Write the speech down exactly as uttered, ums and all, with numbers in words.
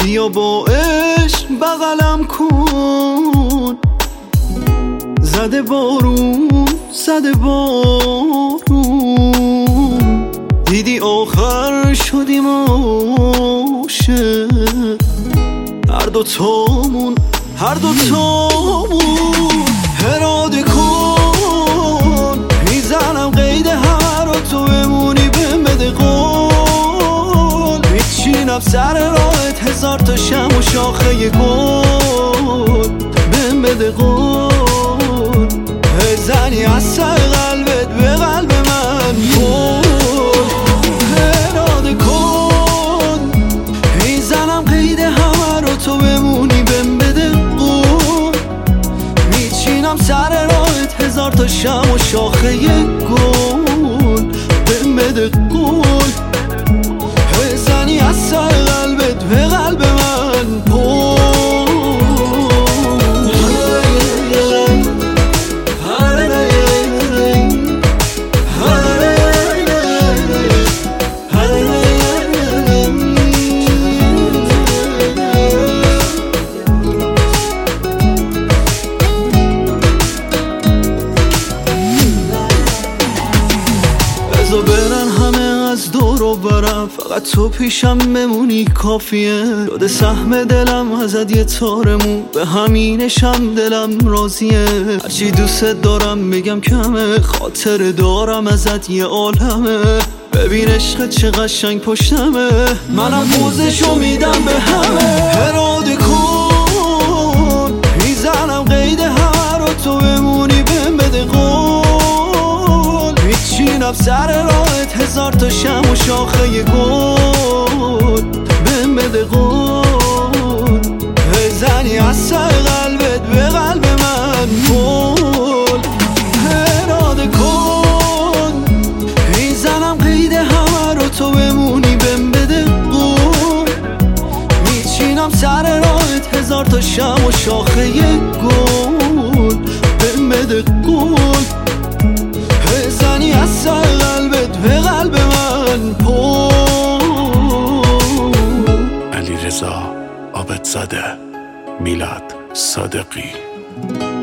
بیا با عشق بغلم کن. زده بارون زده بارون، دیدی آخر شدیم عاشق. هر دو تامون هر دو تامون اراده کن. میزنم قید هر و تو بمونی بهم بده قول. میچینم سر راهت هزار تا شم و شاخه گل. بهم بده قول بزنی از سر قلبت به قلب من گل. اراده کن میزنم قید همه رو تو بمونی بهم بده قول. میچینم سر راهت هزار تا شم و شاخه گل. بهم بده قول بزنی از سر قلبت به قلب من گل. بذار برن همه از دور و برم، فقط تو پیشم بمونی کافیه. شده سهم دلم ازت یه تارمون، به همینشم دلم راضیه. هرچی دوست دارم میگم کمه، خاطر دارم ازت یه عالمه. ببین عشقت چه قشنگ پشتمه، منم پوزشو میدم به همه. اراده کن میزنم قید همه رو تو بمونی بهم بده قول. میچینم سر راهت هزار تا شم و شاخه گل. بهم بده قول بزنی از سر قلبت به قلب من گل. اراده کن میزنم قید همه رو تو بمونی بهم بده قول. میچینم سر راهت هزار تا شم و شاخه گل. بهم بده قول بزنی از سر قلبت به قلب من پر. علیرضا عابدزاده، میلاد صادقی.